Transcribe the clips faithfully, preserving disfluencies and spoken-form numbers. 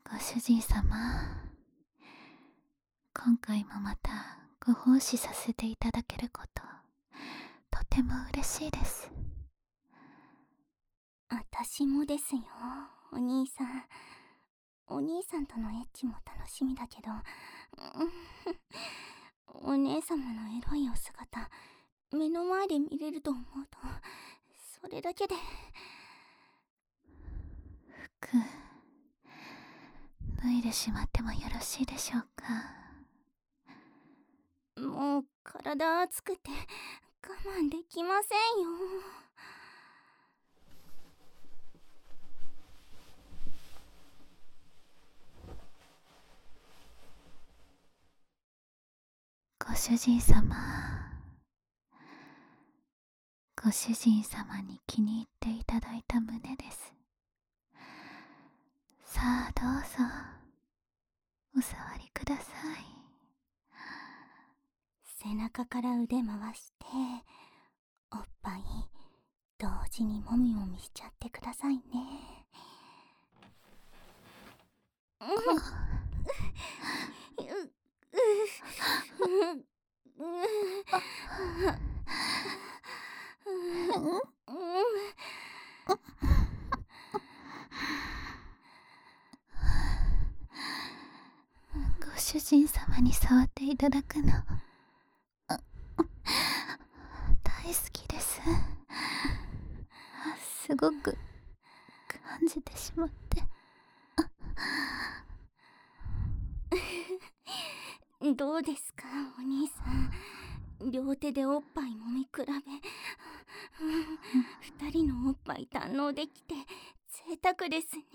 ご主人様、今回もまたご奉仕させていただけること、とても嬉しいです。 私もですよ、お兄さん。お兄さんとのエッチも楽しみだけど、お姉様のエロいお姿、目の前で見れると思うと、それだけで。 服、脱いでしまってもよろしいでしょうか。 もう体熱くて我慢できませんよ。 ご主人様、ご主人様に気に入っていただいた胸です。さあどうぞお触りください。 背中から腕回しておっぱい同時にもみもみしちゃってくださいね。 ご主人様に触っていただくの大好きです。すごく感じてしまってどうですかお兄さん。両手でおっぱいもみ比べ、二人のおっぱい堪能できて贅沢ですね。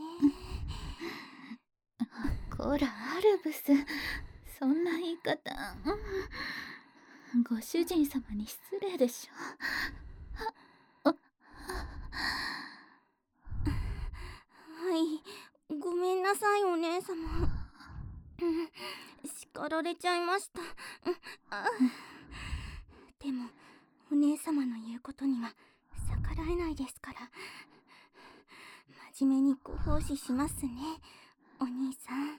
こらアルブス、そんな言い方、ご主人様に失礼でしょ。 はい、ごめんなさいお姉様。叱られちゃいました。でもお姉様の言うことには逆らえないですから、真面目にご奉仕しますねお兄さん。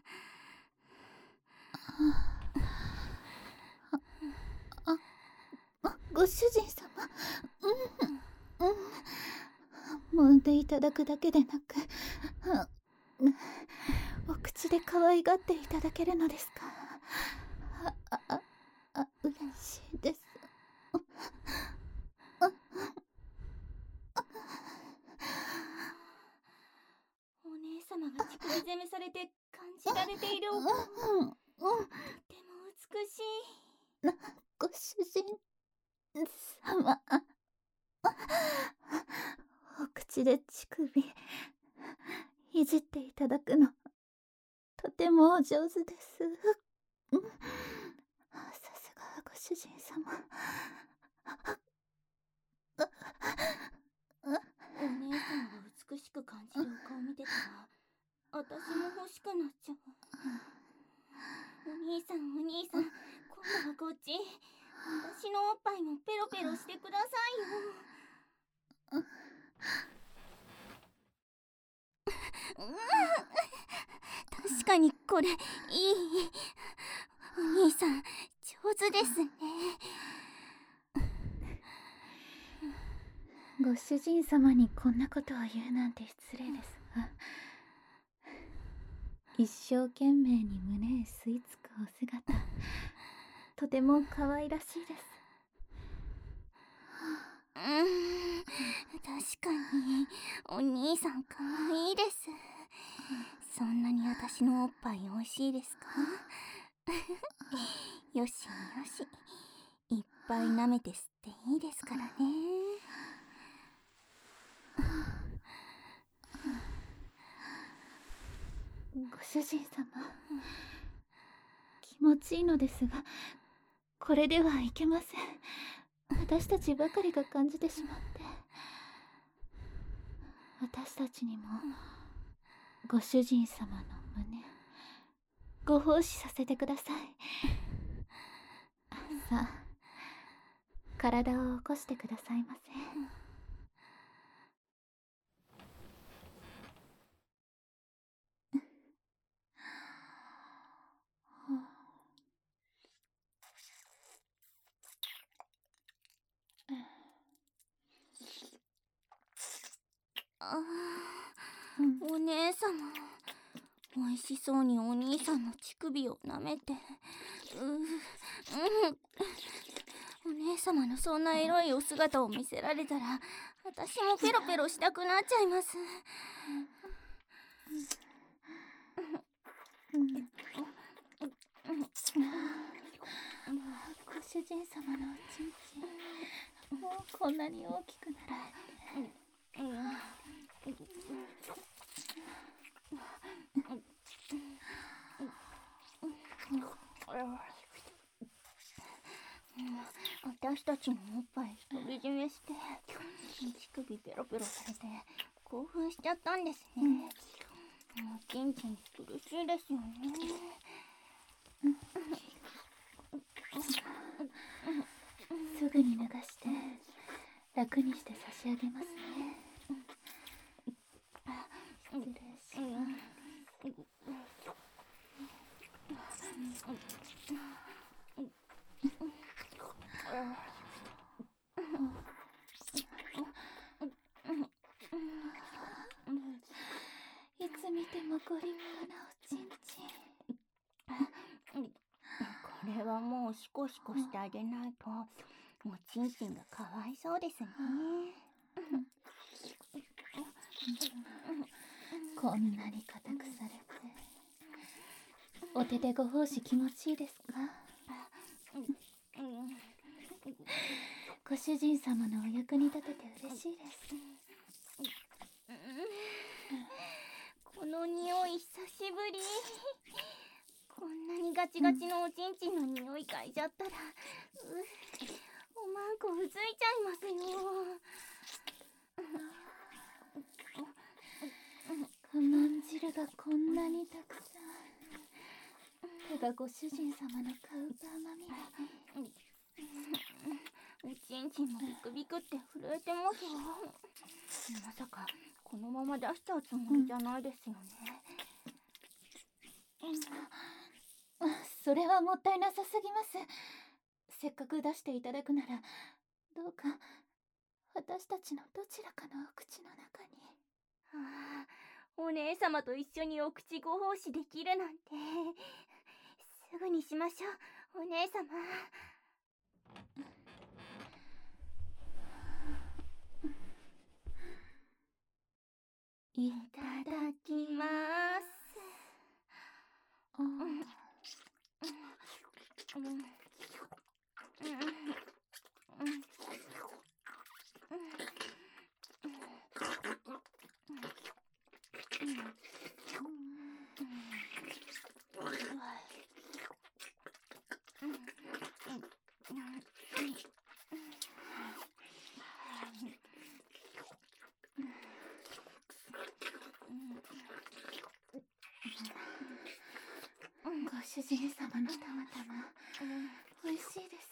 ご主人様、うんうん、揉んでいただくだけでなく、お口で可愛がっていただけるのですか。あああ嬉しいです。 お姉様が乳首攻めされて感じられているお顔、とても美しい。 ご主人様、お口で乳首いじっていただくのとてもお上手です。さすがご主人様。 お姉さんが美しく感じるお顔見てたら私も欲しくなっちゃう。お兄さんお兄さん、今度はこっち。私のおっぱいもペロペロしてくださいよ。確かにこれいい。お兄さん上手ですね。 ご主人様にこんなことを言うなんて失礼ですが、一生懸命に胸へ吸い付くお姿、とても可愛らしいです。 うーん、確かにお兄さん可愛いです。そんなに私のおっぱい美味しいですか？よしよし、いっぱい舐めて吸っていいですからね。 ご主人様、気持ちいいのですが、これではいけません。私たちばかりが感じてしまって。私たちにもご主人様の胸、ご奉仕させてください。さあ、体を起こしてくださいませ。 お姉様、おいしそうにお兄さんの乳首を舐めて、うう、うん、お姉様のそんなエロいお姿を見せられたら、私もペロペロしたくなっちゃいます。 ご主人様のおちんちん、もうこんなに大きくなら私たちのおっぱい独り占めして乳首ペロペロされて興奮しちゃったんですね。もうちんちん苦しいですよね。 すぐに脱がして楽にして差し上げますね。失礼しますいつ見てもご立派なおちんちん。 これはもうシコシコしてあげないとおちんちんがかわいそうですね。 こんなに硬くされてお手でご奉仕気持ちいいですか？ご主人様のお役に立てて嬉しいです。 この匂い久しぶり。こんなにガチガチのおちんちんの匂い嗅いじゃったら、うおまんこうずいちゃいますよ。 我慢汁がこんなにたくさん。手がご主人様のカウパーまみれに。 おちんちんもビクビクって震えてますよ。まさかこのまま出しちゃうつもりじゃないですよね。 それはもったいなさすぎます。せっかく出していただくならどうか私たちのどちらかのお口の中に。 はあ、お姉様と一緒にお口ご奉仕できるなんて。すぐにしましょう、お姉様。いただきます。うん、うん、うん、うん、うん。 ご主人様のたまたま美味しいです。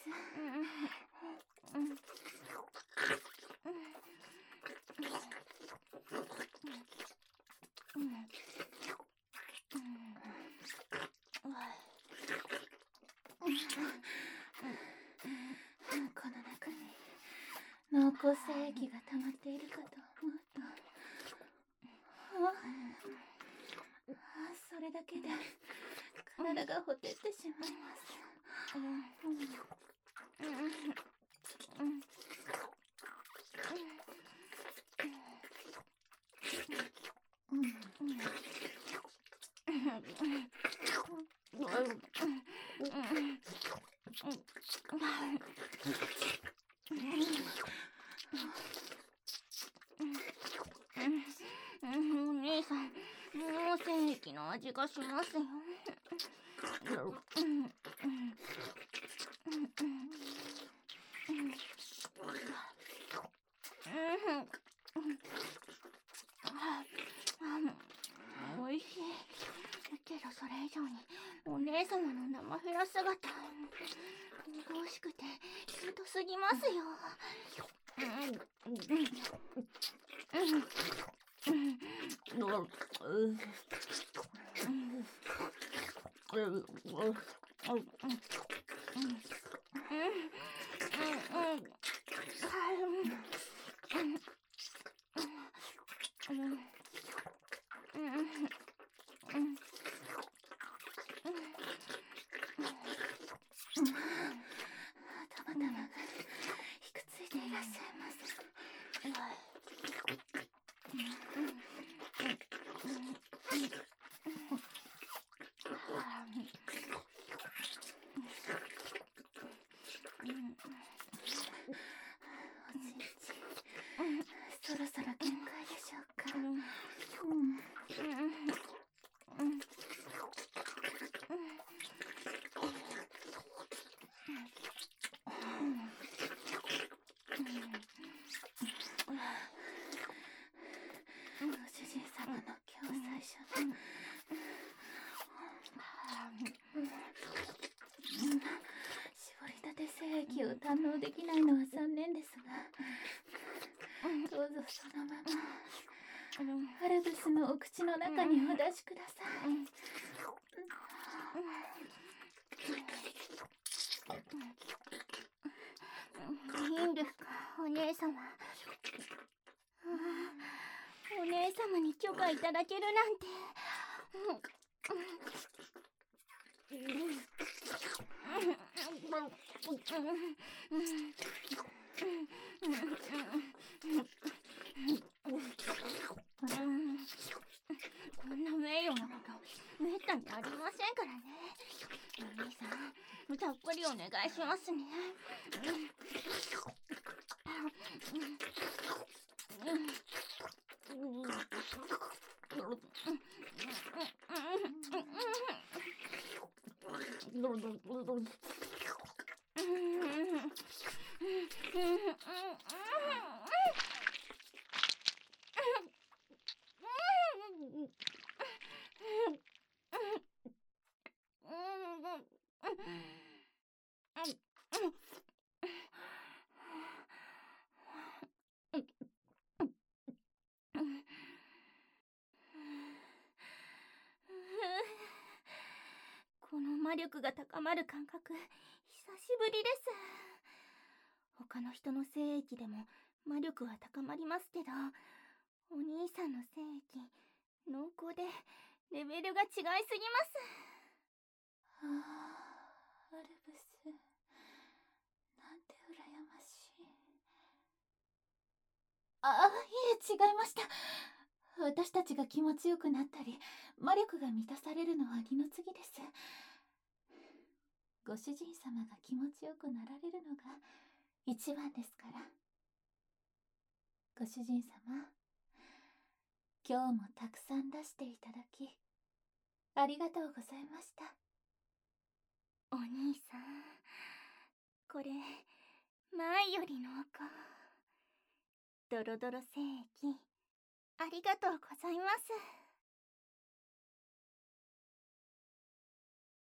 この中に濃厚精液が溜まっているかと思うと、それだけで体がほてってしまいます。 お姉さん、もう精液の味がしますよ。おいしいけど、それ以上にお姉様の生フェラ姿神々しくてキュートすぎますよ。 頭がひくついていらっしゃいます。おじいち、そろそろ限界でしょうか。ご主人様の今日最初の絞りたて精液を堪能できないのは残念ですが、どうぞそのままアルブスのお口の中にお出しください。 いいんですか、お姉様。お姉様に許可いただけるなんて。こんな名誉なことめったにありませんからね。お兄さん、たっぷりお願いしますね。この魔力が高まる感覚、久しぶりです。他の人の精液でも魔力は高まりますけど、お兄さんの精液、濃厚でレベルが違いすぎます。 ああ、アルブス、なんて羨ましい。ああ、いえ、違いました。私たちが気持ちよくなったり、魔力が満たされるのは二の次です。ご主人様が気持ちよくなられるのが一番ですから。ご主人様、今日もたくさん出していただき、ありがとうございました。 お兄さん、これ、前より濃厚。ドロドロ精液、ありがとうございます。